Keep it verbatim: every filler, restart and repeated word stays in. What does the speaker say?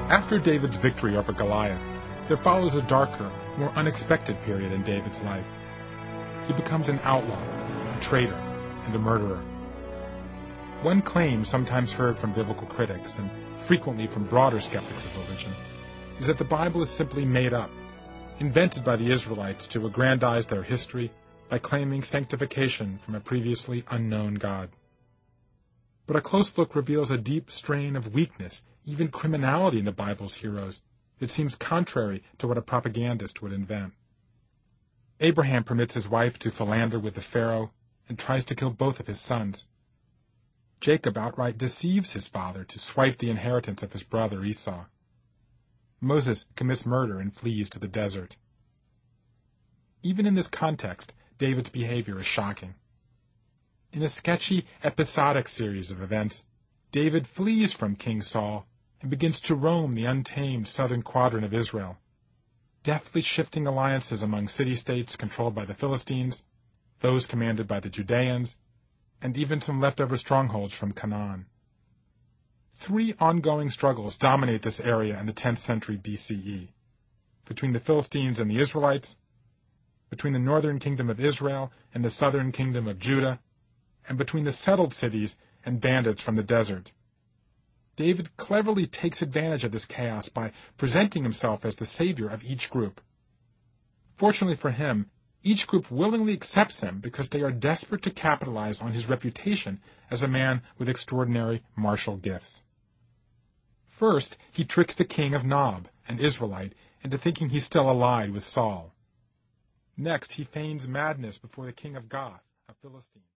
After David's victory over Goliath, there follows a darker, more unexpected period in David's life. He becomes an outlaw, a traitor, and a murderer. One claim sometimes heard from biblical critics, and frequently from broader skeptics of religion, is that the Bible is simply made up, invented by the Israelites to aggrandize their history by claiming sanctification from a previously unknown God. But a close look reveals a deep strain of weakness, even criminality in the Bible's heroes, that seems contrary to what a propagandist would invent. Abraham permits his wife to philander with the Pharaoh and tries to kill both of his sons. Jacob outright deceives his father to swipe the inheritance of his brother Esau. Moses commits murder and flees to the desert. Even in this context, David's behavior is shocking. In a sketchy, episodic series of events, David flees from King Saul and begins to roam the untamed southern quadrant of Israel, deftly shifting alliances among city-states controlled by the Philistines, those commanded by the Judeans, and even some leftover strongholds from Canaan. Three ongoing struggles dominate this area in the tenth century B C E, between the Philistines and the Israelites, between the northern kingdom of Israel and the southern kingdom of Judah, and between the settled cities and bandits from the desert. David cleverly takes advantage of this chaos by presenting himself as the savior of each group. Fortunately for him, each group willingly accepts him because they are desperate to capitalize on his reputation as a man with extraordinary martial gifts. First, he tricks the king of Nob, an Israelite, into thinking he's still allied with Saul. Next, he feigns madness before the king of Gath, a Philistine.